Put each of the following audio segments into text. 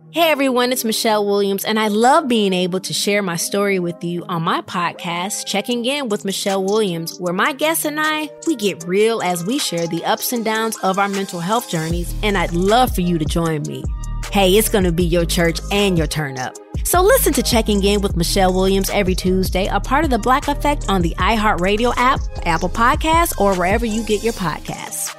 Hey everyone, it's Michelle Williams, and I love being able to share my story with you on my podcast, Checking In with Michelle Williams, where my guests and I, we get real as we share the ups and downs of our mental health journeys, and I'd love for you to join me. Hey, it's going to be your church and your turn up. So listen to Checking In with Michelle Williams every Tuesday, a part of the Black Effect on the iHeartRadio app, Apple Podcasts, or wherever you get your podcasts.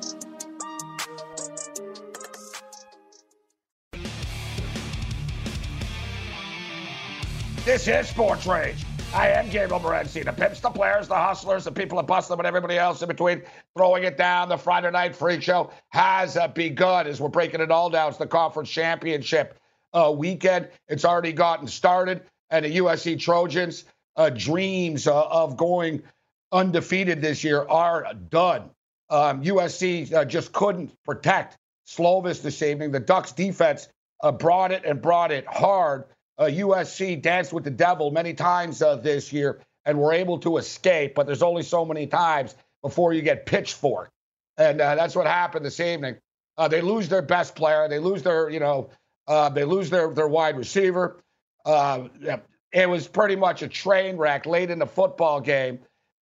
This is Sports Rage. I am Gabriel Morency. The pimps, the players, the hustlers, the people that bust them, and everybody else in between throwing it down. The Friday Night Freak Show has begun as we're breaking it all down. It's the conference championship weekend. It's already gotten started, and the USC Trojans' dreams of going undefeated this year are done. USC just couldn't protect Slovis this evening. The Ducks' defense brought it hard. USC danced with the devil many times this year and were able to escape, but there's only so many times before you get pitchforked. And that's what happened this evening. They lose their best player. They lose their, their wide receiver. It was pretty much a train wreck late in the football game.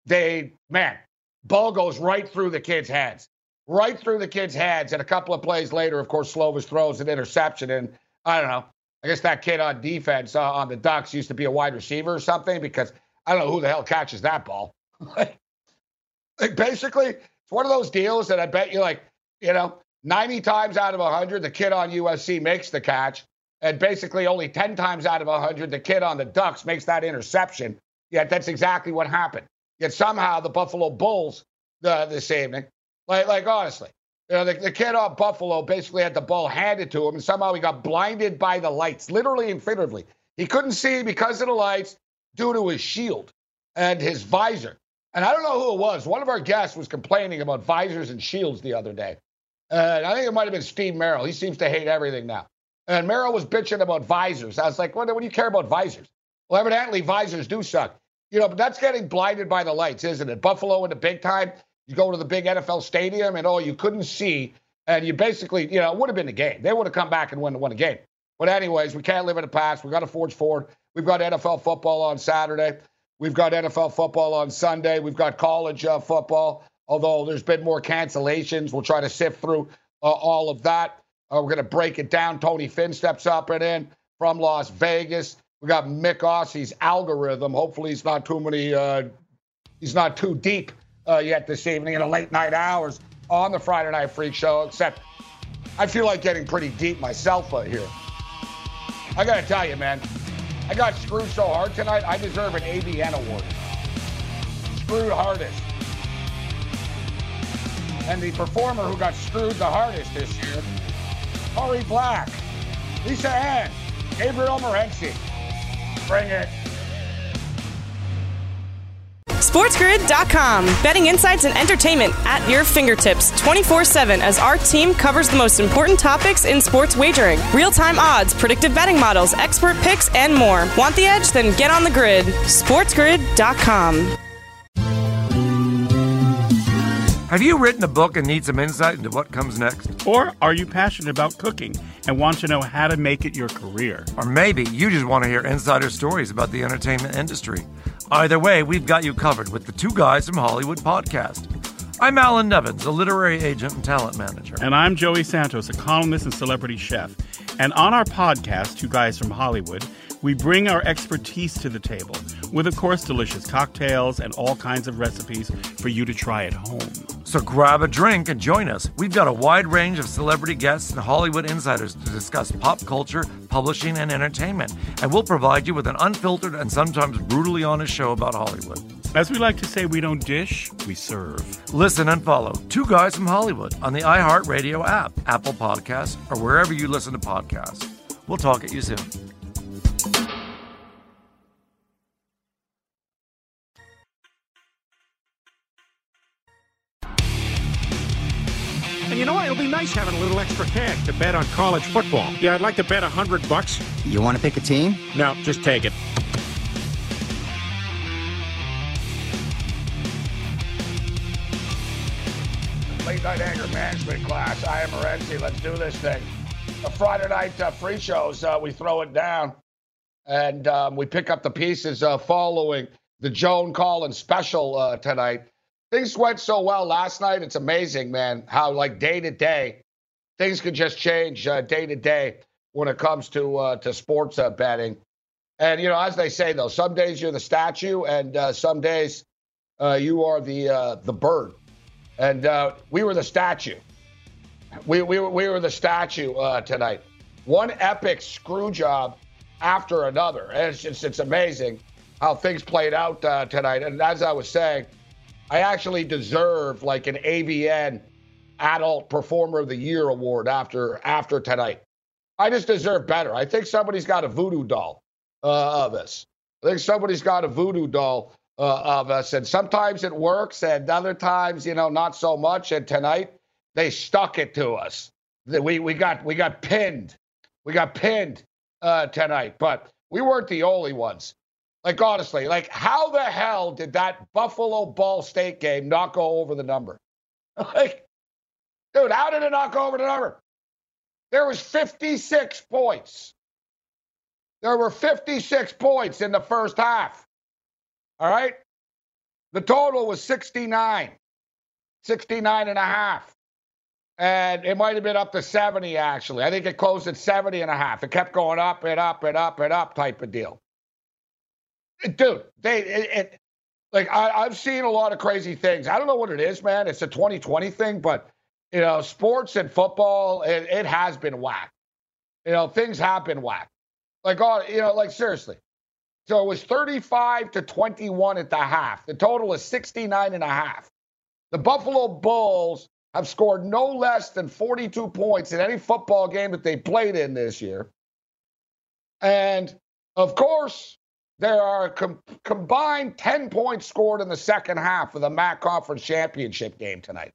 Ball goes right through the kid's hands. Right through the kid's hands. And a couple of plays later, of course, Slovis throws an interception. And I don't know. I guess that kid on defense on the Ducks used to be a wide receiver or something, because I don't know who the hell catches that ball. Basically, it's one of those deals that I bet you 90 times out of 100, the kid on USC makes the catch. And basically only 10 times out of 100, the kid on the Ducks makes that interception. Yet that's exactly what happened. Yet somehow the Buffalo Bulls this evening, honestly, the kid on Buffalo basically had the ball handed to him, and somehow he got blinded by the lights, literally and figuratively. He couldn't see because of the lights due to his shield and his visor. And I don't know who it was. One of our guests was complaining about visors and shields the other day. And I think it might have been Steve Merrill. He seems to hate everything now. And Merrill was bitching about visors. I was like, what do you care about visors? Well, evidently visors do suck. But that's getting blinded by the lights, isn't it? Buffalo in the big time. You go to the big NFL stadium and, you couldn't see. And you basically, it would have been a game. They would have come back and won a game. But anyways, we can't live in the past. We've got to forge forward. We've got NFL football on Saturday. We've got NFL football on Sunday. We've got college football, although there's been more cancellations. We'll try to sift through all of that. We're going to break it down. Tony Finn steps up and in from Las Vegas. We got Mick Ossie's algorithm. Hopefully he's not too deep yet this evening in the late night hours on the Friday Night Freak Show, except I feel like getting pretty deep myself here. I got to tell you, man, I got screwed so hard tonight, I deserve an ABN award. Screwed hardest. And the performer who got screwed the hardest this year, Corey Black, Lisa Ann, Gabriel Morency. Bring it. SportsGrid.com. Betting insights and entertainment at your fingertips 24/7 as our team covers the most important topics in sports wagering. Real-time odds, predictive betting models, expert picks, and more. Want the edge? Then get on the grid. SportsGrid.com. Have you written a book and need some insight into what comes next? Or are you passionate about cooking and want to know how to make it your career? Or maybe you just want to hear insider stories about the entertainment industry. Either way, we've got you covered with the Two Guys from Hollywood podcast. I'm Alan Nevins, a literary agent and talent manager. And I'm Joey Santos, a columnist and celebrity chef. And on our podcast, Two Guys from Hollywood, we bring our expertise to the table with, of course, delicious cocktails and all kinds of recipes for you to try at home. So grab a drink and join us. We've got a wide range of celebrity guests and Hollywood insiders to discuss pop culture, publishing, and entertainment. And we'll provide you with an unfiltered and sometimes brutally honest show about Hollywood. As we like to say, we don't dish, we serve. Listen and follow Two Guys from Hollywood on the iHeartRadio app, Apple Podcasts, or wherever you listen to podcasts. We'll talk at you soon. And you know what? It'll be nice having a little extra cash to bet on college football. Yeah, I'd like to bet $100. You want to pick a team? No, just take it. Late night anger management class. I am Morency. Let's do this thing. Friday night free shows, we throw it down and we pick up the pieces following the Joan Collins special tonight. Things went so well last night. It's amazing, man, how like day to day things can just change day to day when it comes to sports betting. And, you know, as they say, though, some days you're the statue and some days you are the bird. And we were the statue. We were the statue tonight. One epic screw job after another. And it's amazing how things played out tonight. And as I was saying, I actually deserve like an AVN Adult Performer of the Year award after tonight. I just deserve better. I think somebody's got a voodoo doll of us. I think somebody's got a voodoo doll of us. And sometimes it works and other times, you know, not so much. And tonight, they stuck it to us. We got pinned. We got pinned tonight, but we weren't the only ones. Like, honestly, like, how the hell did that Buffalo Ball State game not go over the number? Like, dude, how did it not go over the number? There was 56 points. There were 56 points in the first half. All right? The total was 69 and a half. And it might have been up to 70, actually. I think it closed at 70 and a half. It kept going up and up and up and up type of deal. Dude, I've seen a lot of crazy things. I don't know what it is, man. It's a 2020 thing, but, you know, sports and football, it has been whack. You know, things have been whack. Like, you know, like, seriously. So it was 35-21 at the half. The total is 69 and a half. The Buffalo Bulls have scored no less than 42 points in any football game that they played in this year. And, of course, there are combined 10 points scored in the second half of the MAC Conference Championship game tonight.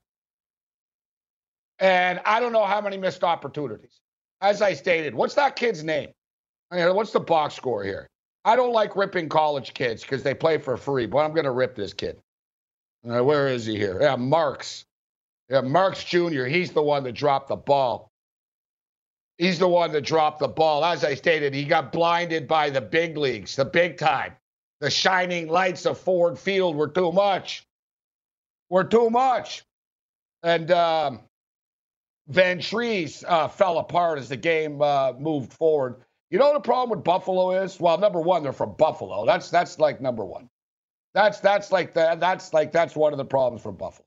And I don't know how many missed opportunities. As I stated, what's that kid's name? I mean, what's the box score here? I don't like ripping college kids because they play for free, but I'm going to rip this kid. Where is he here? Yeah, Marks. Yeah, Marks Jr., he's the one that dropped the ball. He's the one that dropped the ball. As I stated, he got blinded by the big leagues, the big time. The shining lights of Ford Field were too much. And Van Trees fell apart as the game moved forward. You know what the problem with Buffalo is? Well, number one, they're from Buffalo. That's like number one. That's one of the problems for Buffalo.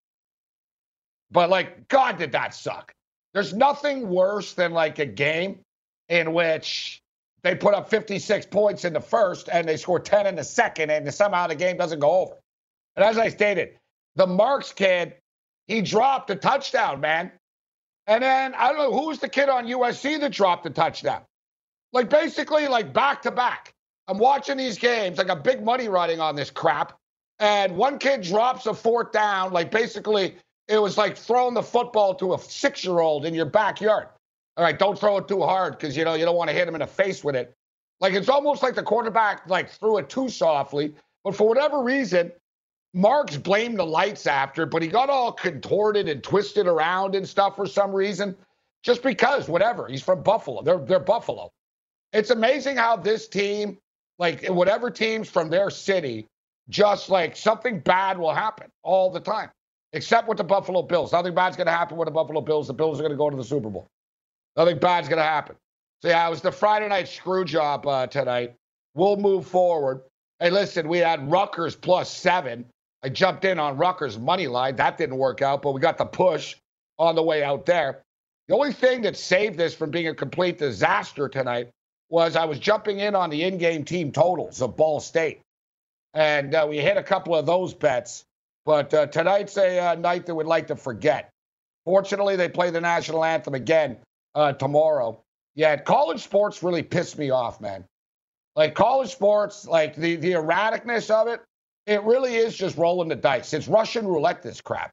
But, like, God, did that suck. There's nothing worse than, like, a game in which they put up 56 points in the first and they score 10 in the second and somehow the game doesn't go over. And as I stated, the Marks kid, he dropped a touchdown, man. And then, I don't know, who's the kid on USC that dropped the touchdown? Like, basically, like, back-to-back. I'm watching these games, like a big money running on this crap, and one kid drops a fourth down, like, basically, it was like throwing the football to a 6-year-old in your backyard. All right, don't throw it too hard because, you know, you don't want to hit him in the face with it. Like, it's almost like the quarterback, like, threw it too softly. But for whatever reason, Marks blamed the lights after, but he got all contorted and twisted around and stuff for some reason. Just because, whatever. He's from Buffalo. They're Buffalo. It's amazing how this team, like, whatever teams from their city, just, like, something bad will happen all the time. Except with the Buffalo Bills. Nothing bad's going to happen with the Buffalo Bills. The Bills are going to go to the Super Bowl. Nothing bad's going to happen. So, yeah, it was the Friday night screw job tonight. We'll move forward. Hey, listen, we had Rutgers +7. I jumped in on Rutgers' money line. That didn't work out, but we got the push on the way out there. The only thing that saved this from being a complete disaster tonight was I was jumping in on the in-game team totals of Ball State. And we hit a couple of those bets. But tonight's a night that we'd like to forget. Fortunately, they play the national anthem again tomorrow. Yeah, college sports really pissed me off, man. Like, college sports, like, the erraticness of it, it really is just rolling the dice. It's Russian roulette, this crap.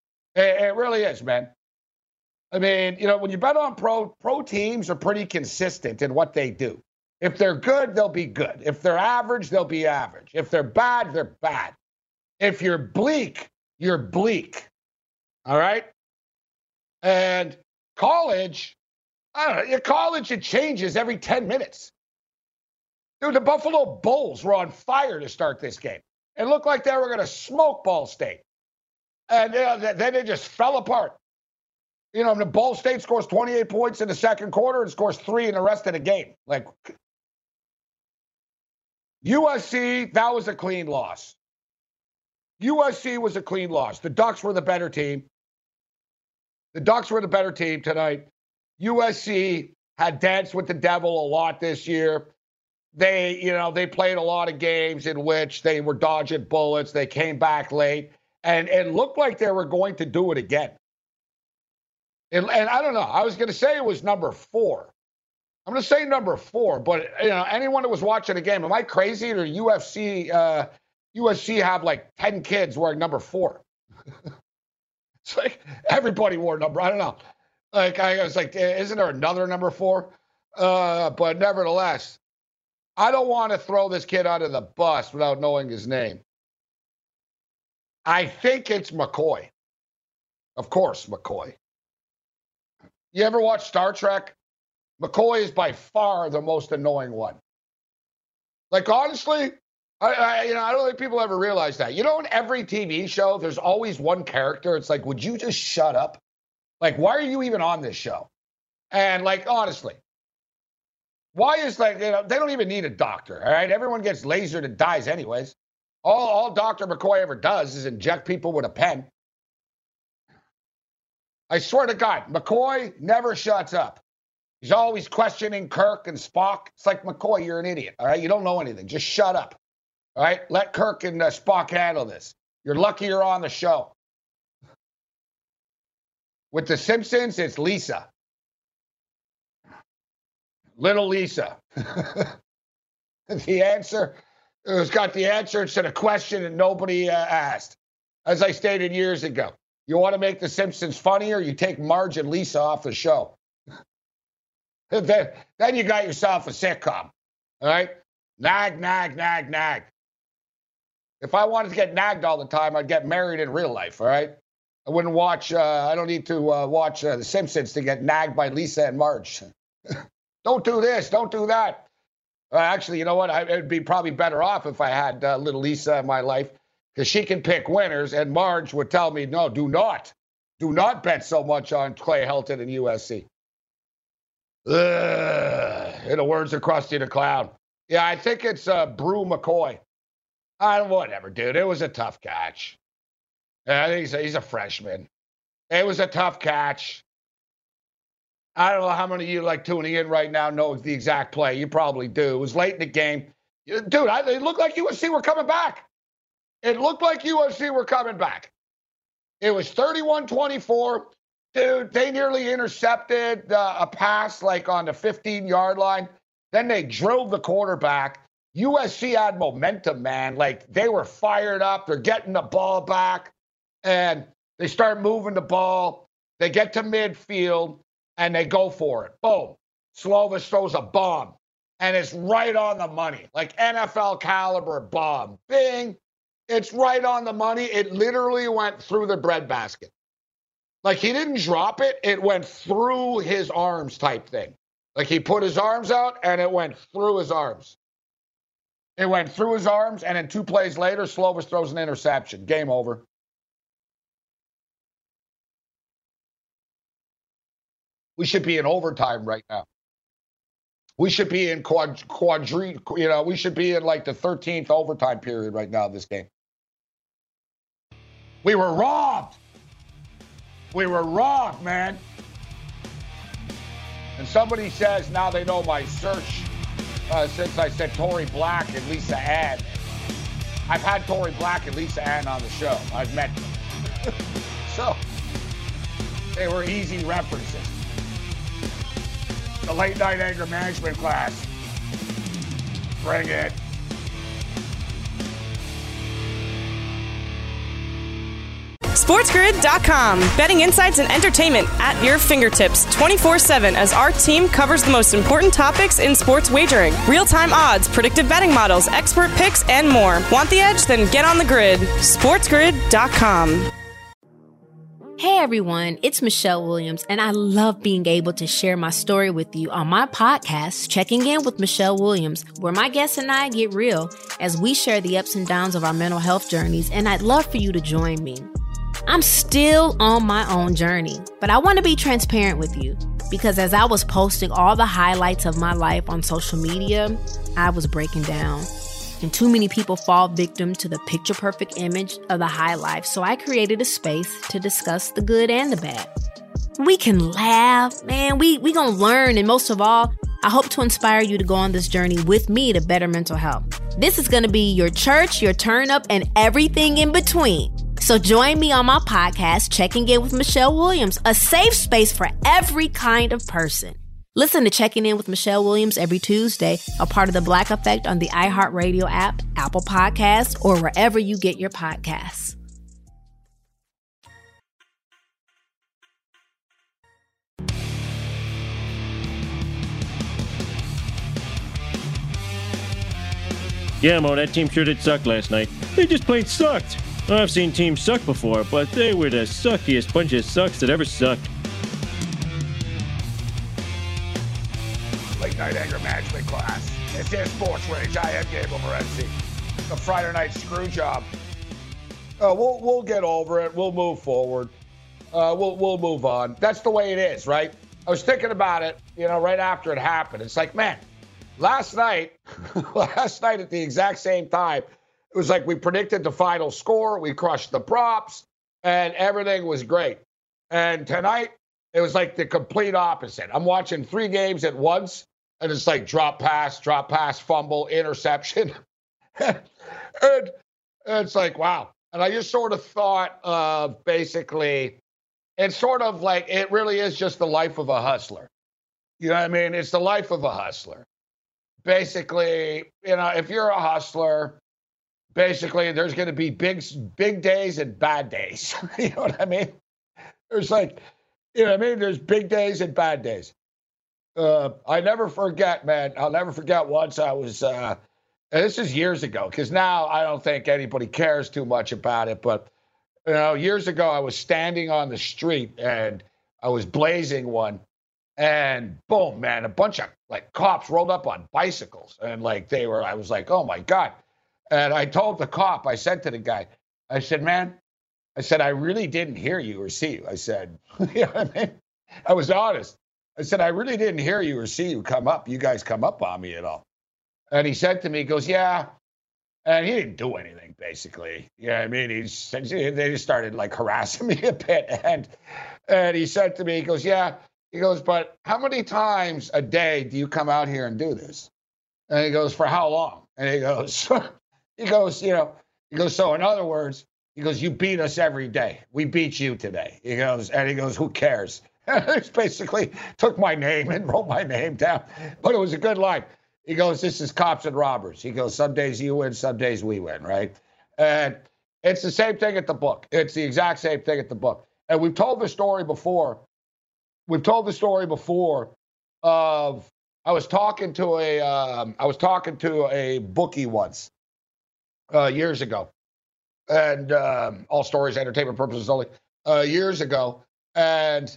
It really is, man. I mean, you know, when you bet on pro teams are pretty consistent in what they do. If they're good, they'll be good. If they're average, they'll be average. If they're bad, they're bad. If you're bleak, you're bleak. All right? And college, I don't know. Your college, it changes every 10 minutes. Dude, the Buffalo Bulls were on fire to start this game. It looked like they were going to smoke Ball State. And then it just fell apart. You know, the Ball State scores 28 points in the second quarter and scores 3 in the rest of the game. Like, USC, that was a clean loss. USC was a clean loss. The Ducks were the better team. The Ducks were the better team tonight. USC had danced with the devil a lot this year. They played a lot of games in which they were dodging bullets. They came back late, and it looked like they were going to do it again. And I don't know. I was going to say it was number 4. I'm going to say number 4, but anyone that was watching the game, am I crazy? Or USC have like 10 kids wearing number 4. It's like everybody wore number. I don't know. Like I was like, isn't there another number 4? But nevertheless, I don't want to throw this kid under the bus without knowing his name. I think it's McCoy. Of course, McCoy. You ever watch Star Trek? McCoy is by far the most annoying one. Like, honestly, I don't think people ever realize that. You know, in every TV show, there's always one character. It's like, would you just shut up? Like, why are you even on this show? And, like, honestly, why is, like, they don't even need a doctor, all right? Everyone gets lasered and dies anyways. All Dr. McCoy ever does is inject people with a pen. I swear to God, McCoy never shuts up. He's always questioning Kirk and Spock. It's like, McCoy, you're an idiot, all right? You don't know anything. Just shut up, all right? Let Kirk and Spock handle this. You're lucky you're on the show. With The Simpsons, it's Lisa. Little Lisa. The answer, it's got the answer instead of question that nobody asked. As I stated years ago, you want to make The Simpsons funnier, you take Marge and Lisa off the show. Then you got yourself a sitcom, all right? Nag, nag, nag, nag. If I wanted to get nagged all the time, I'd get married in real life, all right? I wouldn't watch, I don't need to watch The Simpsons to get nagged by Lisa and Marge. Don't do this, don't do that. Actually, you know what? It'd be probably better off if I had little Lisa in my life, because she can pick winners, and Marge would tell me, no, do not bet so much on Clay Helton and USC. In the words of Krusty the Clown. Yeah, I think it's Brew McCoy. Whatever, dude. It was a tough catch. I think he's a freshman. It was a tough catch. I don't know how many of you like tuning in right now know the exact play. You probably do. It was late in the game. Dude, it looked like USC were coming back. It looked like USC were coming back. It was 31-24. Dude, they nearly intercepted a pass like on the 15-yard line. Then they drilled the quarterback. USC had momentum, man. Like, they were fired up. They're getting the ball back. And they start moving the ball. They get to midfield, and they go for it. Boom. Slovis throws a bomb. And it's right on the money. Like NFL caliber bomb. Bing. It's right on the money. It literally went through the breadbasket. Like, he didn't drop it. It went through his arms type thing. Like, he put his arms out, and it went through his arms. It went through his arms, and then 2 plays later, Slovis throws an interception. Game over. We should be in overtime right now. We should be in we should be in like the 13th overtime period right now of this game. We were robbed. We were robbed, man. And somebody says now they know my search since I said Tory Black and Lisa Ann. I've had Tory Black and Lisa Ann on the show. I've met them. So, they were easy references. The late night anger management class. Bring it. SportsGrid.com. Betting insights and entertainment at your fingertips 24/7 as our team covers the most important topics in sports wagering. Real-time odds, predictive betting models, expert picks, and more. Want the edge? Then get on the grid. SportsGrid.com. Hey everyone, it's Michelle Williams, and I love being able to share my story with you on my podcast, Checking In with Michelle Williams, where my guests and I get real as we share the ups and downs of our mental health journeys, and I'd love for you to join me. I'm still on my own journey, but I want to be transparent with you because as I was posting all the highlights of my life on social media, I was breaking down. And too many people fall victim to the picture-perfect image of the high life, so I created a space to discuss the good and the bad. We can laugh, man, we gonna learn, and most of all, I hope to inspire you to go on this journey with me to better mental health. This is gonna be your church, your turn up, and everything in between. So join me on my podcast, Checking In with Michelle Williams, a safe space for every kind of person. Listen to Checking In with Michelle Williams every Tuesday, a part of the Black Effect on the iHeartRadio app, Apple Podcasts, or wherever you get your podcasts. Yeah, Mo, that team sure did suck last night. They just plain sucked. I've seen teams suck before, but they were the suckiest bunch of sucks that ever sucked. Late night anger management class. This is Sports Rage. I am Gabriel Morency. The Friday night screw job. We'll get over it. We'll move forward. We'll move on. That's the way it is, right? I was thinking about it, right after it happened. It's like, man, last night at the exact same time, it was like we predicted the final score. We crushed the props, and everything was great. And tonight, it was like the complete opposite. I'm watching 3 games at once, and it's like drop pass, fumble, interception. and it's like, wow. And I just sort of thought of basically, it's sort of like it really is just the life of a hustler. You know what I mean? It's the life of a hustler. Basically, if you're a hustler, basically there's going to be big days and bad days. You know what I mean? There's like, there's big days and bad days. I never forget, man. I'll never forget once I was, and this is years ago, because now I don't think anybody cares too much about it. But, years ago, I was standing on the street and I was blazing one. And boom, man, a bunch of cops rolled up on bicycles. And I was like, oh my God. And I told the cop, I said to the guy, I said, man, I really didn't hear you or see you. I said, you know what I mean? I was honest. I said, I really didn't hear you or see you come up. You guys come up on me at all. And he said to me, he goes, yeah. And he didn't do anything, basically. You know what I mean? They just started harassing me a bit. And he said to me, he goes, yeah. He goes, but how many times a day do you come out here and do this? And he goes, for how long? And he goes, so in other words, he goes, you beat us every day. We beat you today. He goes, who cares? And he basically took my name and wrote my name down. But it was a good line. He goes, this is cops and robbers. He goes, some days you win, some days we win, right? And it's the same thing at the book. It's the exact same thing at the book. And we've told the story before. Of I was talking to a bookie once years ago. And all stories, entertainment purposes only, years ago. And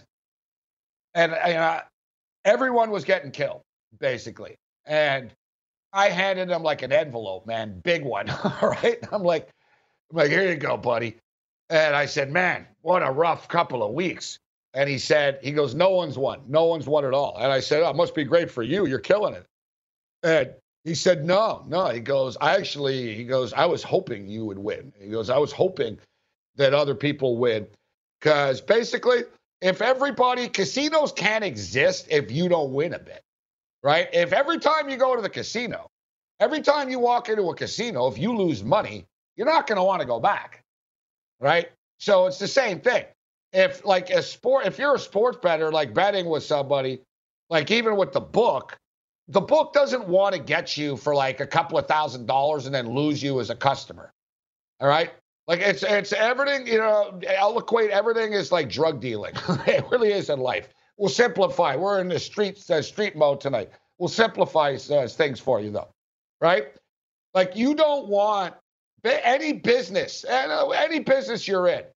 everyone was getting killed, basically. And I handed him an envelope, man, big one, all right? I'm like, here you go, buddy. And I said, man, what a rough couple of weeks. And he goes, no one's won at all. And I said, oh, it must be great for you. You're killing it. And he said, no. He goes, I was hoping you would win. He goes, I was hoping that other people win. Because basically, casinos can't exist if you don't win a bit, right? If every time you go to the casino, every time you walk into a casino, if you lose money, you're not going to want to go back, right? So it's the same thing. If you're a sports bettor, betting with somebody, even with the book doesn't want to get you for a couple of $1,000s and then lose you as a customer. All right. It's everything, I'll equate everything is like drug dealing. It really is in life. We'll simplify. We're in the street mode tonight. We'll simplify things for you though. Right. You don't want any business you're in.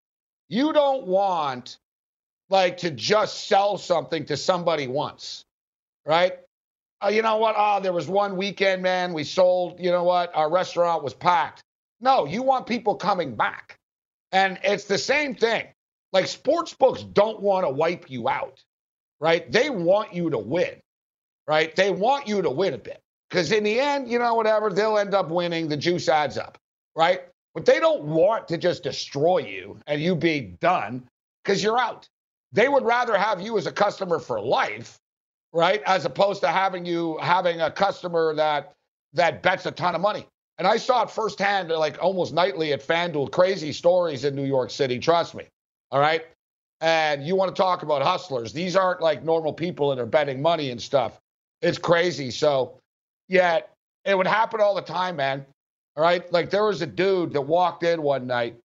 You don't want like to just sell something to somebody once, right? You know what? Oh, there was one weekend, man, we sold, you know what? Our restaurant was packed. No, you want people coming back. And it's the same thing. Like sports books don't want to wipe you out, right? They want you to win, right? They want you to win a bit. Because in the end, you know, whatever, they'll end up winning. The juice adds up, right? But they don't want to just destroy you and you be done because you're out. They would rather have you as a customer for life, right? As opposed to having a customer that bets a ton of money. And I saw it firsthand, like almost nightly at FanDuel, crazy stories in New York City, trust me, all right? And you want to talk about hustlers. These aren't like normal people that are betting money and stuff. It's crazy. So, yeah, it would happen all the time, man, all right? Like there was a dude that walked in one night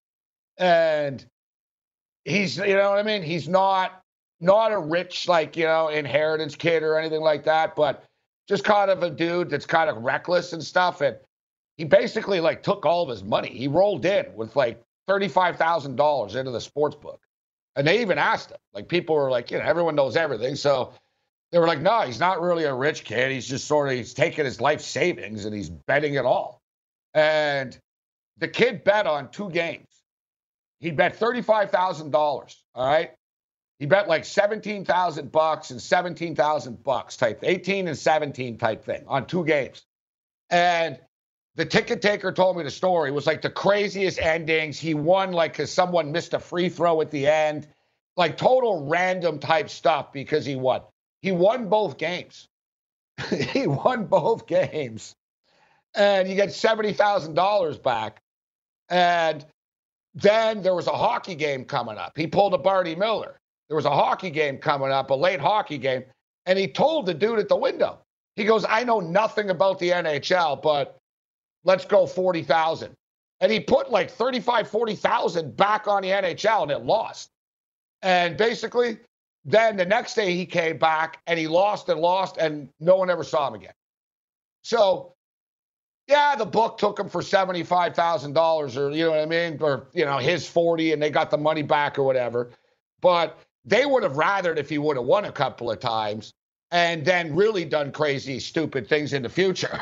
and he's, you know what I mean? He's not a rich, like, you know, inheritance kid or anything like that, but just kind of a dude that's kind of reckless and stuff. And he basically like took all of his money. He rolled in with like $35,000 into the sports book. And they even asked him, like people were like, you know, everyone knows everything. So they were like, no, he's not really a rich kid. He's just he's taking his life savings and he's betting it all. And the kid bet on 2 games. He bet $35,000. All right. He bet like $17,000 and $17,000 type, 18 and 17 type thing on 2 games. And the ticket taker told me the story. It was like the craziest endings. He won like because someone missed a free throw at the end, like total random type stuff because he won. He won both games. He won both games. And you get $70,000 back. And then there was a hockey game coming up. He pulled a Barty Miller. There was a hockey game coming up, a late hockey game. And he told the dude at the window, he goes, I know nothing about the NHL, but let's go 40,000. And he put like 35, 40,000 back on the NHL and it lost. And basically, then the next day he came back and he lost and no one ever saw him again. So, yeah, the book took him for $75,000 or, you know what I mean? Or, you know, his 40 and they got the money back or whatever. But they would have rathered if he would have won a couple of times and then really done crazy, stupid things in the future.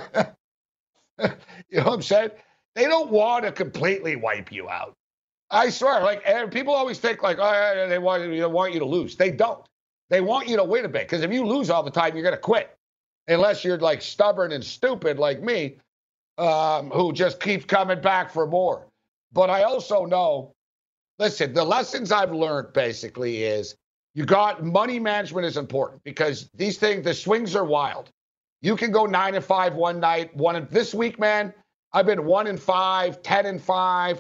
You know what I'm saying? They don't want to completely wipe you out. I swear, like people always think like, oh, they want you to lose. They don't. They want you to win a bit because if you lose all the time, you're going to quit. Unless you're like stubborn and stupid like me, who just keeps coming back for more. But I also know, listen, the lessons I've learned basically is money management is important because these things, the swings are wild. You can go 9-5 one night. This week, man, I've been 1-5, 10-5,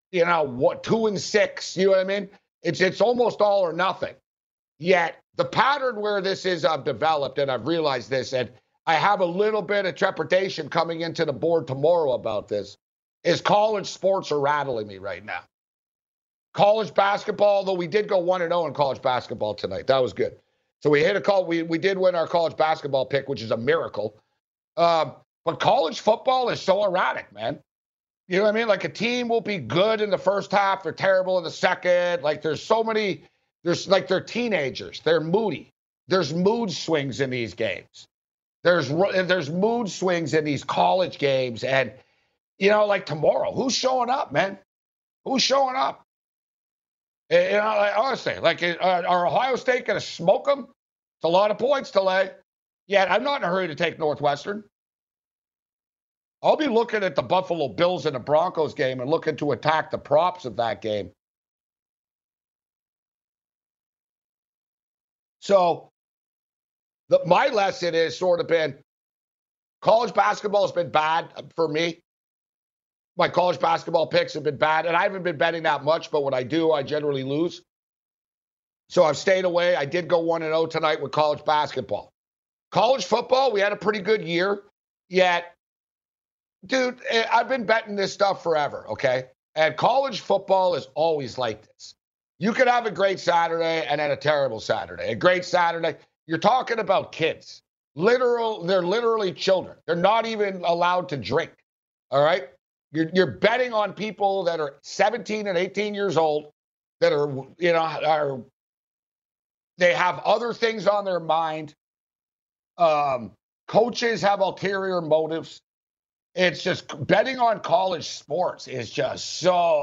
2-6. You know what I mean? It's almost all or nothing. Yet the pattern where this is I've developed, and I've realized this, and I have a little bit of trepidation coming into the board tomorrow about this, is college sports are rattling me right now. College basketball, though we did go 1-0 in college basketball tonight. That was good. So we hit a call. We did win our college basketball pick, which is a miracle. But college football is so erratic, man. You know what I mean? Like a team will be good in the first half. They're terrible in the second. Like they're they're teenagers. They're moody. There's mood swings in these games. There's mood swings in these college games. And, you know, like tomorrow, who's showing up, man? Who's showing up? You know, like, honestly, like, are Ohio State going to smoke them? It's a lot of points to lay. Yet I'm not in a hurry to take Northwestern. I'll be looking at the Buffalo Bills and the Broncos game and looking to attack the props of that game. So my lesson is sort of been college basketball has been bad for me. My college basketball picks have been bad, and I haven't been betting that much, but when I do, I generally lose. So I've stayed away. I did go 1-0 tonight with college basketball. College football, we had a pretty good year, yet, dude, I've been betting this stuff forever, okay? And college football is always like this. You could have a great Saturday and then a terrible Saturday. A great Saturday, you're talking about kids. They're literally children. They're not even allowed to drink, all right? You're betting on people that are 17 and 18 years old that are they have other things on their mind. Coaches have ulterior motives. It's just betting on college sports is just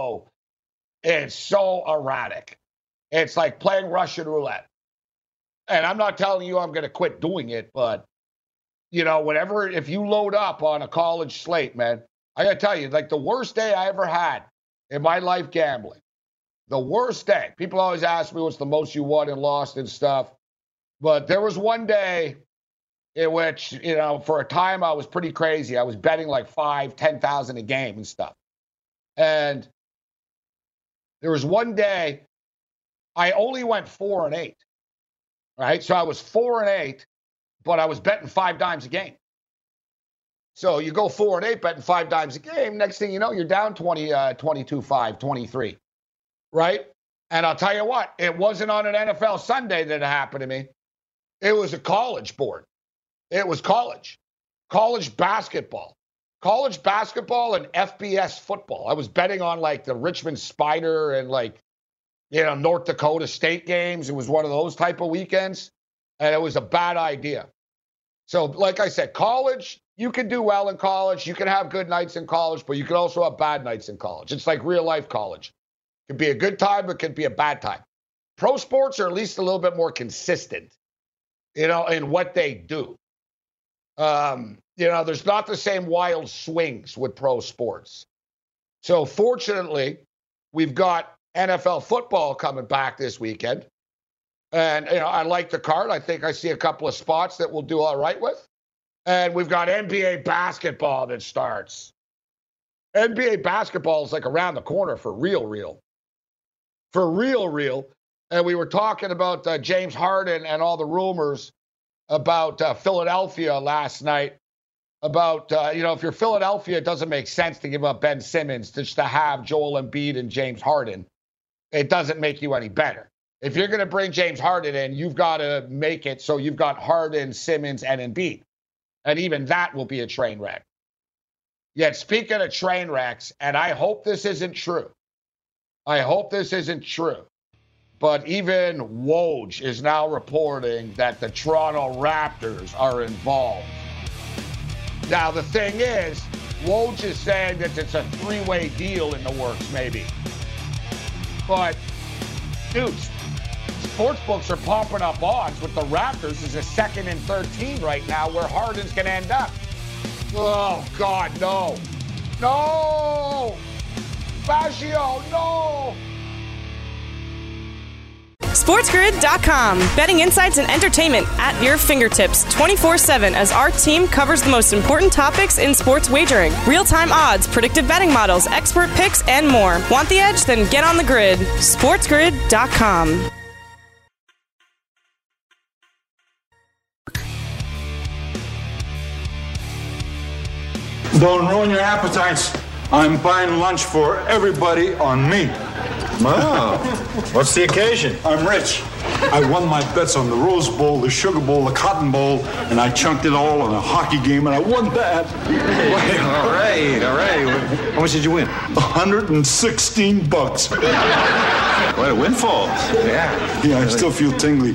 it's so erratic. It's like playing Russian roulette. And I'm not telling you I'm going to quit doing it, but, if you load up on a college slate, man, I got to tell you, like the worst day I ever had in my life gambling, the worst day. People always ask me what's the most you won and lost and stuff. But there was one day in which, for a time I was pretty crazy. I was betting like $5,000-$10,000 a game and stuff. And there was one day I only went 4-8. Right? So I was 4-8, but I was betting 5 dimes a game. So you go 4-8, betting 5 dimes a game. Next thing you know, you're down 22-5, 23. Right? And I'll tell you what, it wasn't on an NFL Sunday that it happened to me. It was a college board. It was college basketball and FBS football. I was betting on like the Richmond Spider and like, North Dakota State games. It was one of those type of weekends, and it was a bad idea. So, like I said, college, you can do well in college. You can have good nights in college, but you can also have bad nights in college. It's like real life college. It could be a good time, it could be a bad time. Pro sports are at least a little bit more consistent, in what they do. There's not the same wild swings with pro sports. So, fortunately, we've got NFL football coming back this weekend. And, I like the card. I think I see a couple of spots that we'll do all right with. And we've got NBA basketball that starts. NBA basketball is like around the corner for real. For real. And we were talking about James Harden and all the rumors about Philadelphia last night. About, if you're Philadelphia, it doesn't make sense to give up Ben Simmons just to have Joel Embiid and James Harden. It doesn't make you any better. If you're going to bring James Harden in, you've got to make it so you've got Harden, Simmons, and Embiid. And even that will be a train wreck. Yet, speaking of train wrecks, and I hope this isn't true. But even Woj is now reporting that the Toronto Raptors are involved. Now, the thing is, Woj is saying that it's a 3-way deal in the works, maybe. But, dude, sportsbooks are pumping up odds with the Raptors as a 2nd and 13 right now where Harden's going to end up. Oh, God, no. No! Baggio, no! SportsGrid.com. Betting insights and entertainment at your fingertips 24/7 as our team covers the most important topics in sports wagering. Real-time odds, predictive betting models, expert picks, and more. Want the edge? Then get on the grid. SportsGrid.com. Don't ruin your appetites. I'm buying lunch for everybody on me. Wow. What's the occasion? I'm rich. I won my bets on the Rose Bowl, the Sugar Bowl, the Cotton Bowl, and I chunked it all on a hockey game, and I won that. Wait, all right. How much did you win? $116. Quite a windfall. Yeah. Yeah, I still feel tingly.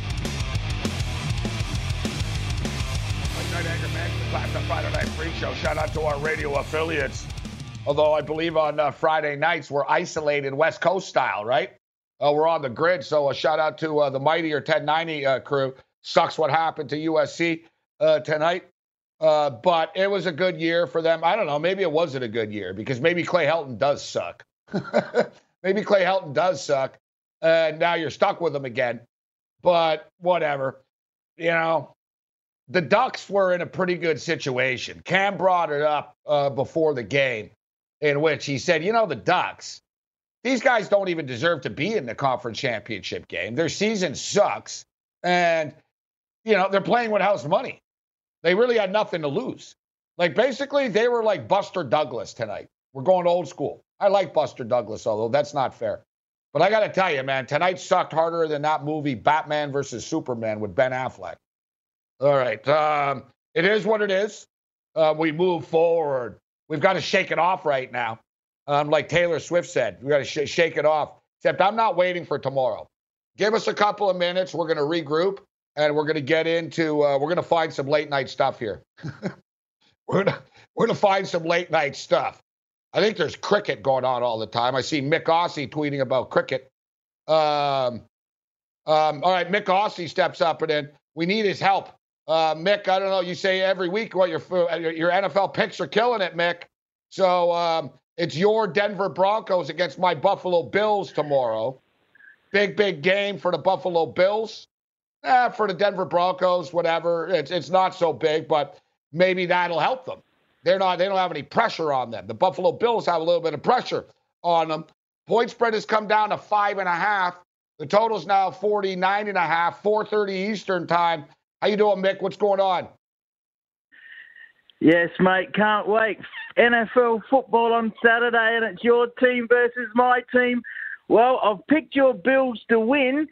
Friday Night Freak Show. Shout out to our radio affiliates. Although I believe on Friday nights we're isolated West Coast style, right? We're on the grid, so a shout out to the mightier 1090 crew. Sucks what happened to USC tonight, but it was a good year for them. I don't know, maybe it wasn't a good year because maybe Clay Helton does suck. Maybe Clay Helton does suck, and now you're stuck with him again. But whatever, the Ducks were in a pretty good situation. Cam brought it up before the game, in which he said, the Ducks, these guys don't even deserve to be in the conference championship game. Their season sucks. And, they're playing with house money. They really had nothing to lose. Like, basically, they were like Buster Douglas tonight. We're going old school. I like Buster Douglas, although that's not fair. But I got to tell you, man, tonight sucked harder than that movie Batman versus Superman with Ben Affleck. All right. It is what it is. We move forward. we've got to shake it off right now. Like Taylor Swift said, we got to shake it off. Except I'm not waiting for tomorrow. Give us a couple of minutes. We're going to regroup, and we're going to get into, we're going to find some late night stuff here. we're going to find some late night stuff. I think there's cricket going on all the time. I see Mick Aussie tweeting about cricket. All right, Mick Aussie steps up, and then we need his help. Mick, I don't know, you say every week what your NFL picks are killing it, Mick. So it's your Denver Broncos against my Buffalo Bills tomorrow. Big game for the Buffalo Bills. For the Denver Broncos, whatever. It's not so big, but maybe that'll help them. They don't have any pressure on them. The Buffalo Bills have a little bit of pressure on them. Point spread has come down to 5.5. The total's now 49.5, 4:30 Eastern time. How you doing, Mick? What's going on? Yes, mate. Can't wait. NFL football on Saturday, and it's your team versus my team. Well, I've picked your Bills to win,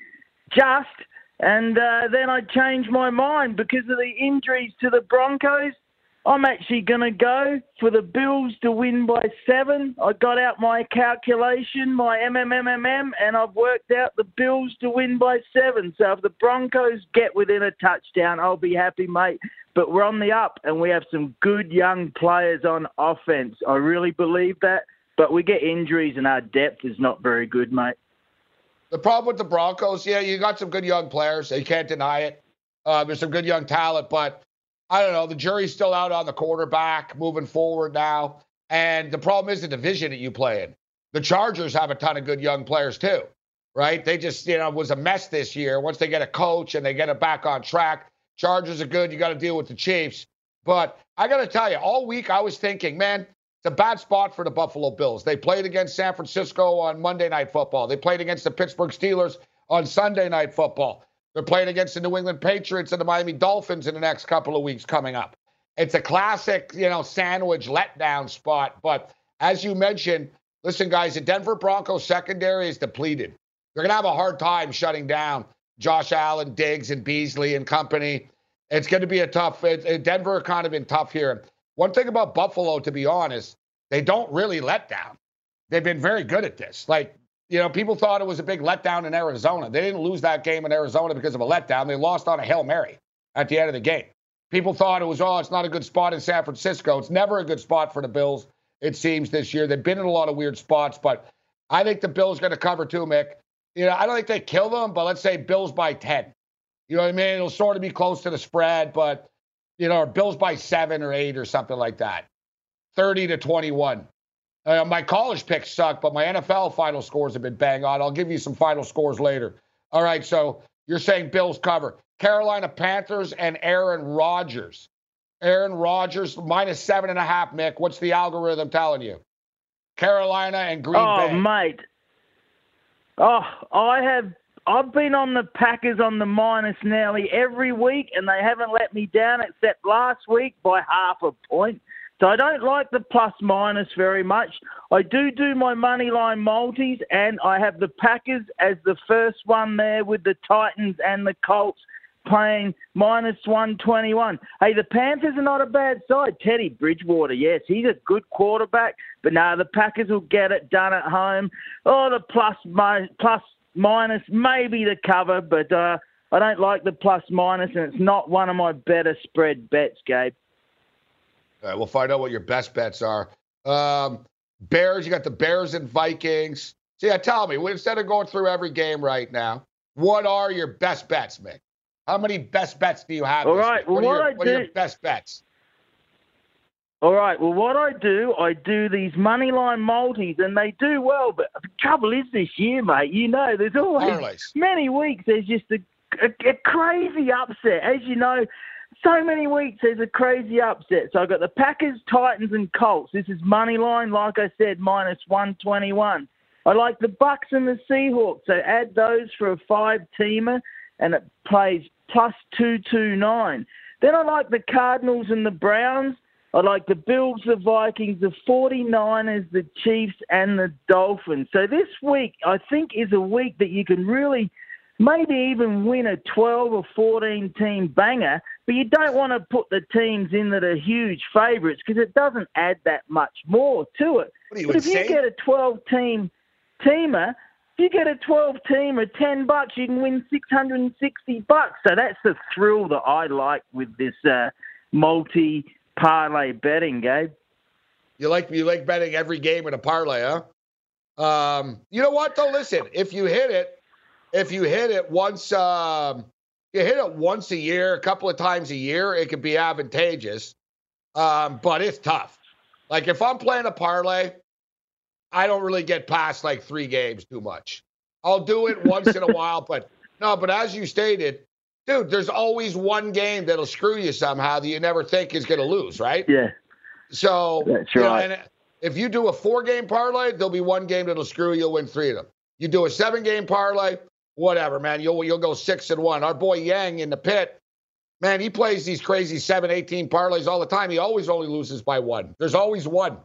and then I changed my mind because of the injuries to the Broncos. I'm actually going to go for the Bills to win by 7. I got out my calculation, my MMMMM, and I've worked out the Bills to win by 7. So if the Broncos get within a touchdown, I'll be happy, mate. But we're on the up, and we have some good young players on offense. I really believe that. But we get injuries, and our depth is not very good, mate. The problem with the Broncos, yeah, you got some good young players. You can't deny it. There's some good young talent, but I don't know. The jury's still out on the quarterback moving forward now. And the problem is the division that you play in. The Chargers have a ton of good young players too, right? They just, was a mess this year. Once they get a coach and they get it back on track, Chargers are good. You got to deal with the Chiefs. But I got to tell you, all week I was thinking, man, it's a bad spot for the Buffalo Bills. They played against San Francisco on Monday Night Football. They played against the Pittsburgh Steelers on Sunday Night Football. They're playing against the New England Patriots and the Miami Dolphins in the next couple of weeks coming up. It's a classic, sandwich letdown spot. But as you mentioned, listen, guys, the Denver Broncos secondary is depleted. They're going to have a hard time shutting down Josh Allen, Diggs, and Beasley and company. It's going to be a tough – Denver kind of been tough here. One thing about Buffalo, to be honest, they don't really let down. They've been very good at this. People thought it was a big letdown in Arizona. They didn't lose that game in Arizona because of a letdown. They lost on a Hail Mary at the end of the game. People thought it was, it's not a good spot in San Francisco. It's never a good spot for the Bills, it seems, this year. They've been in a lot of weird spots, but I think the Bills are going to cover too, Mick. I don't think they kill them, but let's say Bills by 10. You know what I mean? It'll sort of be close to the spread, but, or Bills by 7 or 8 or something like that. 30-21. My college picks suck, but my NFL final scores have been bang on. I'll give you some final scores later. All right, so you're saying Bills cover. Carolina Panthers and Aaron Rodgers. Aaron Rodgers minus 7.5, Mick. What's the algorithm telling you? Carolina and Green Bay. Oh, mate. I've been on the Packers on the minus nearly every week, and they haven't let me down except last week by 0.5 point. So I don't like the plus-minus very much. I do my money line multis, and I have the Packers as the first one there with the Titans and the Colts playing minus 121. Hey, the Panthers are not a bad side. Teddy Bridgewater, yes, he's a good quarterback, but no, the Packers will get it done at home. The plus-minus, maybe the cover, but I don't like the plus-minus, and it's not one of my better spread bets, Gabe. All right, we'll find out what your best bets are. Bears, you got the Bears and Vikings. So, tell me, instead of going through every game right now, what are your best bets, Mick? How many best bets do you have? All right, well, what are your best bets? All right, well, what I do these money line multis, and they do well, but the trouble is this year, mate, there's always many weeks there's just a crazy upset. As you know, so many weeks there's a crazy upset. So I've got the Packers, Titans, and Colts. This is money line, like I said, minus 121. I like the Bucks and the Seahawks, so add those for a 5-teamer, and it plays plus 229. Then I like the Cardinals and the Browns. I like the Bills, the Vikings, the 49ers, the Chiefs, and the Dolphins. So this week, I think, is a week that you can really maybe even win a 12 or 14 team banger, but you don't want to put the teams in that are huge favourites because it doesn't add that much more to it. But if you get a 12-teamer, if you get a 12-teamer, $10, you can win $660. So that's the thrill that I like with this multi-parlay betting, Gabe. You like betting every game in a parlay, huh? You know what though? Listen, if you hit it once, you hit it once a year, a couple of times a year, it could be advantageous. But it's tough. Like if I'm playing a parlay, I don't really get past like 3 games too much. I'll do it once in a while, but as you stated, dude, there's always one game that'll screw you somehow that you never think is going to lose, right? Yeah. So that's right. And if you do a 4-game parlay, there'll be one game that'll screw you. You'll win 3 of them. You do a 7-game parlay, whatever, man. You'll go 6-1. Our boy Yang in the pit, man, he plays these crazy 7-18 parlays all the time. He always only loses by 1. There's always one.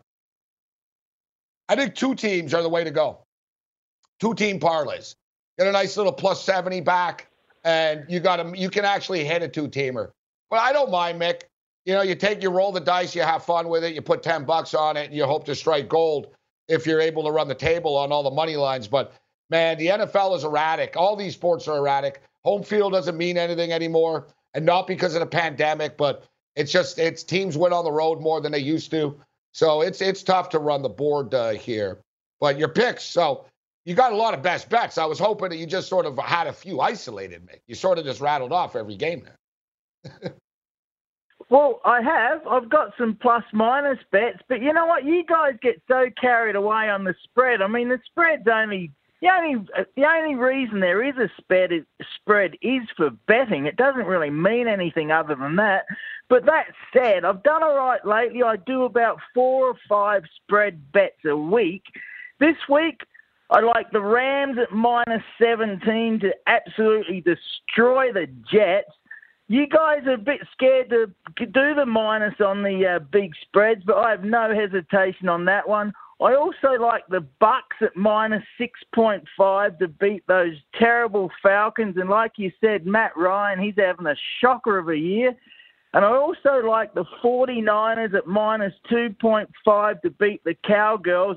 I think 2 teams are the way to go. 2-team parlays. Get a nice little plus 70 back, and you can actually hit a 2-teamer. But I don't mind, Mick. You know, you roll the dice, you have fun with it, you put $10 on it, and you hope to strike gold if you're able to run the table on all the money lines. But, man, the NFL is erratic. All these sports are erratic. Home field doesn't mean anything anymore, and not because of the pandemic, but it's teams win on the road more than they used to. So it's tough to run the board here. But your picks, so you got a lot of best bets. I was hoping that you just sort of had a few isolated, Mick. You sort of just rattled off every game there. Well, I have. I've got some plus-minus bets, but you know what? You guys get so carried away on the spread. I mean, the spread's only the only reason there is a spread is for betting. It doesn't really mean anything other than that. But that said, I've done all right lately. I do about 4 or 5 spread bets a week. This week, I like the Rams at -17 to absolutely destroy the Jets. You guys are a bit scared to do the minus on the big spreads, but I have no hesitation on that one. I also like the Bucks at -6.5 to beat those terrible Falcons. And like you said, Matt Ryan, he's having a shocker of a year. And I also like the 49ers at -2.5 to beat the Cowboys.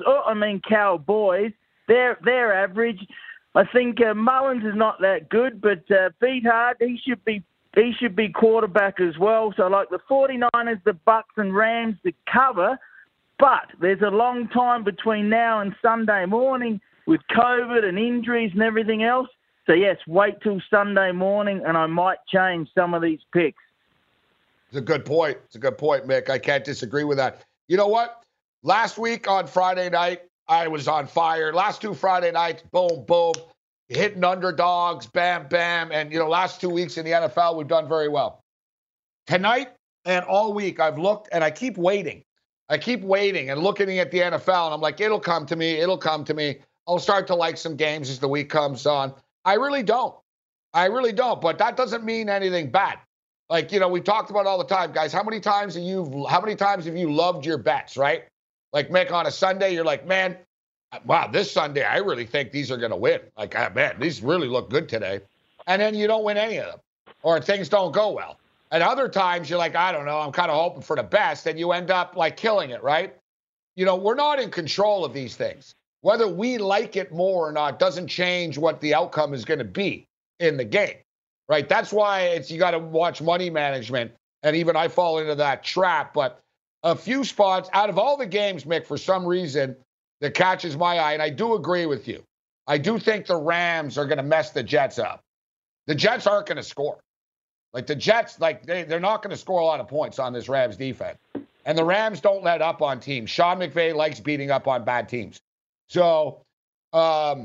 They're average. I think Mullins is not that good, but Pete Hard, he should be quarterback as well. So I like the 49ers, the Bucks, and Rams to cover. But there's a long time between now and Sunday morning with COVID and injuries and everything else. So, yes, wait till Sunday morning, and I might change some of these picks. It's a good point. Mick. I can't disagree with that. You know what? Last week on Friday night, I was on fire. Last 2 Friday nights, boom, boom. Hitting underdogs, bam, bam. And, last 2 weeks in the NFL, we've done very well. Tonight and all week, I've looked, and I keep waiting. And looking at the NFL, and I'm like, it'll come to me. I'll start to like some games as the week comes on. I really don't. But that doesn't mean anything bad. Like, we talked about all the time, guys. How many times have you loved your bets, right? Like, Mick, on a Sunday, you're like, man, wow, this Sunday, I really think these are going to win. Like, man, these really look good today. And then you don't win any of them, or things don't go well. And other times you're like, I don't know, I'm kind of hoping for the best, and you end up like killing it, right? We're not in control of these things. Whether we like it more or not doesn't change what the outcome is going to be in the game, right? That's why you got to watch money management, and even I fall into that trap. But a few spots out of all the games, Mick, for some reason, that catches my eye, and I do agree with you. I do think the Rams are going to mess the Jets up. The Jets aren't going to score. Like, the Jets, they're not going to score a lot of points on this Rams defense. And the Rams don't let up on teams. Sean McVay likes beating up on bad teams. So I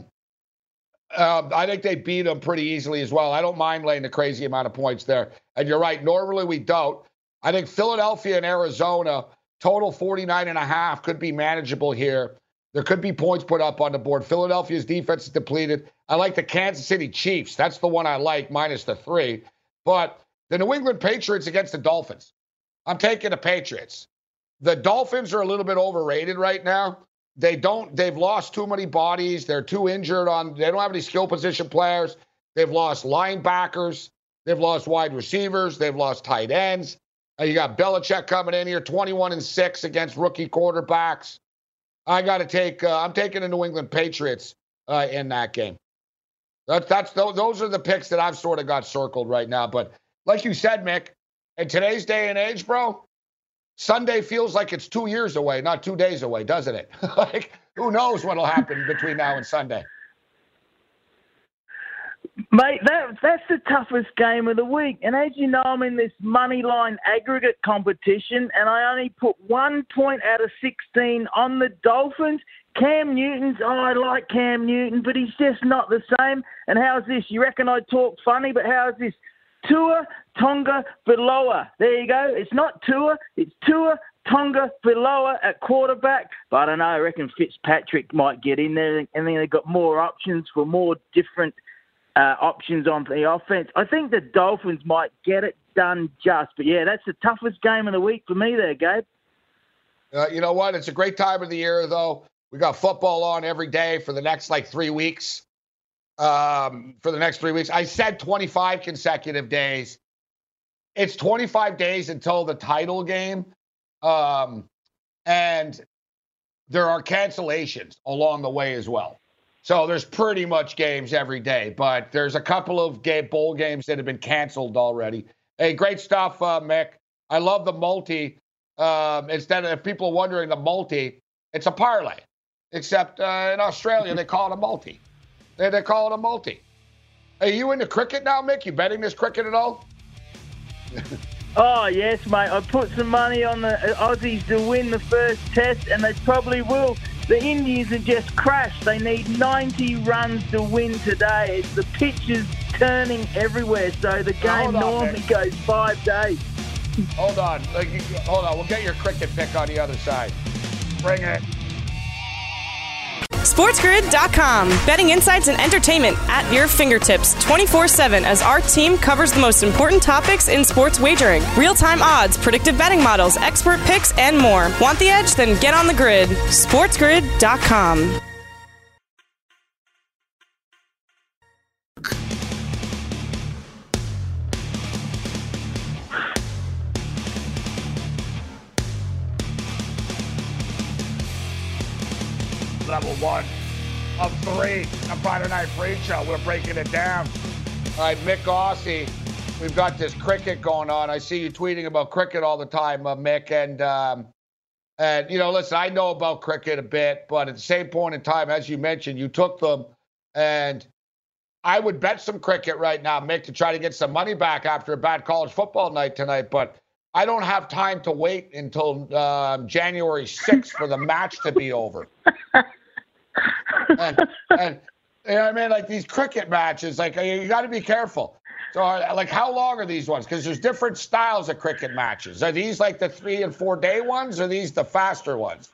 think they beat them pretty easily as well. I don't mind laying a crazy amount of points there. And you're right, normally we don't. I think Philadelphia and Arizona, total 49.5, could be manageable here. There could be points put up on the board. Philadelphia's defense is depleted. I like the Kansas City Chiefs. That's the one I like, -3. But the New England Patriots against the Dolphins. I'm taking the Patriots. The Dolphins are a little bit overrated right now. They've lost too many bodies. They're too injured they don't have any skill position players. They've lost linebackers. They've lost wide receivers. They've lost tight ends. You got Belichick coming in here, 21-6 against rookie quarterbacks. I got to take. I'm taking the New England Patriots in that game. Those are the picks that I've sort of got circled right now. But like you said, Mick, in today's day and age, bro, Sunday feels like it's 2 years away, not 2 days away, doesn't it? Like, who knows what'll happen between now and Sunday? Mate, that's the toughest game of the week. And as you know, I'm in this money line aggregate competition, and I only put 1 point out of 16 on the Dolphins. Cam Newton's, I like Cam Newton, but he's just not the same. And how's this? You reckon I talk funny, but how's this? Tua Tonga Valoa. There you go. It's not Tua, it's Tua Tonga Valoa at quarterback. But I don't know, I reckon Fitzpatrick might get in there, and then they've got more options for more different options on the offense. I think the Dolphins might get it done just. But, yeah, that's the toughest game of the week for me there, Gabe. You know what? It's a great time of the year, though. We got football on every day for the next, 3 weeks. I said 25 consecutive days. It's 25 days until the title game. And there are cancellations along the way as well. So there's pretty much games every day, but there's a couple of bowl games that have been canceled already. Hey, great stuff, Mick. I love the multi. Instead of, if people are wondering, the multi, it's a parlay. Except in Australia, they call it a multi. They call it a multi. Are you into cricket now, Mick? You betting this cricket at all? Oh, yes, mate. I put some money on the Aussies to win the first test, and they probably will. The Indians have just crashed. They need 90 runs to win today. The pitch is turning everywhere, so the game normally goes 5 days. Hold on. We'll get your cricket pick on the other side. Bring it. SportsGrid.com. Betting insights and entertainment at your fingertips 24/7 as our team covers the most important topics in sports wagering. Real-time odds, predictive betting models, expert picks, and more. Want the edge? Then get on the grid. SportsGrid.com. Level 1 of 3 of Friday Night Freak Show. We're breaking it down. All right, Mick Aussie, we've got this cricket going on. I see you tweeting about cricket all the time, Mick. And listen, I know about cricket a bit, but at the same point in time, as you mentioned, you took them. And I would bet some cricket right now, Mick, to try to get some money back after a bad college football night tonight. But I don't have time to wait until January 6th for the match to be over. and you know what I mean? Like these cricket matches, you got to be careful. So, how long are these ones? Because there's different styles of cricket matches. Are these like the 3 and 4 day ones, or are these the faster ones?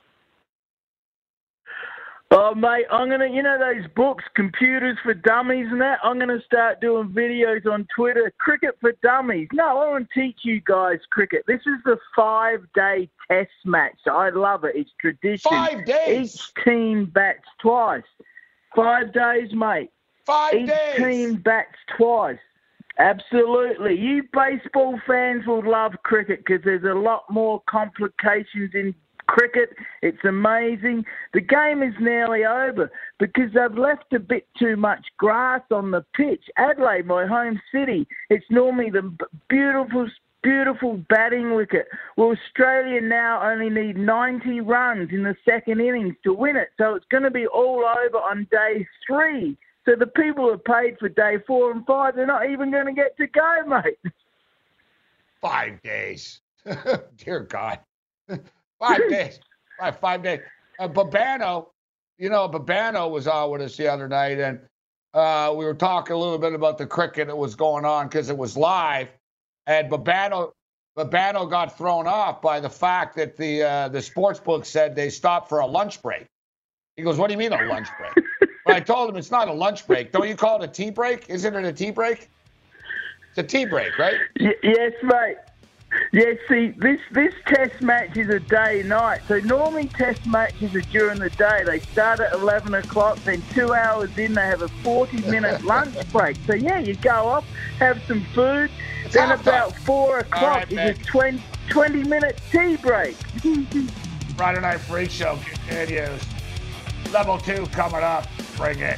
Oh, mate, I'm going to, those books, Computers for Dummies and that, I'm going to start doing videos on Twitter, Cricket for Dummies. No, I want to teach you guys cricket. This is the 5-day test match. I love it. It's tradition. 5 days? Each team bats twice. 5 days, mate. 5 days? Each team bats twice. Absolutely. You baseball fans will love cricket because there's a lot more complications in cricket. It's amazing. The game is nearly over because they've left a bit too much grass on the pitch. Adelaide, my home city, it's normally the beautiful batting wicket. Well, Australia now only need 90 runs in the second innings to win it. So it's going to be all over on day 3. So the people who are paid for day 4 and 5, they're not even going to get to go, mate. 5 days. Dear God. 5 days. 5 days. Babano, Babano was on with us the other night, and we were talking a little bit about the cricket that was going on because it was live, and Babano got thrown off by the fact that the sports book said they stopped for a lunch break. He goes, "What do you mean a lunch break?" But I told him it's not a lunch break. Don't you call it a tea break? Isn't it a tea break? It's a tea break, right? Yes, mate. Yeah, see, this test match is a day-night. So normally test matches are during the day. They start at 11 o'clock, then 2 hours in, they have a 40-minute lunch break. So, yeah, you go off, have some food, then about 4 o'clock is a 20-minute tea break. Friday Night Freak Show continues. Level 2 coming up. Bring it.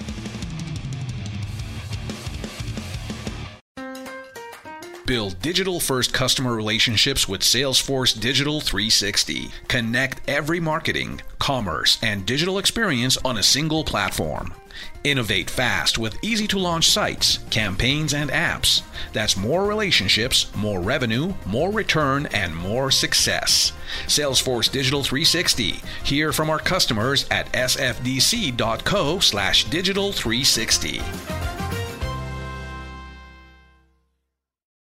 Build digital-first customer relationships with Salesforce Digital 360. Connect every marketing, commerce, and digital experience on a single platform. Innovate fast with easy-to-launch sites, campaigns, and apps. That's more relationships, more revenue, more return, and more success. Salesforce Digital 360. Hear from our customers at sfdc.co/digital360.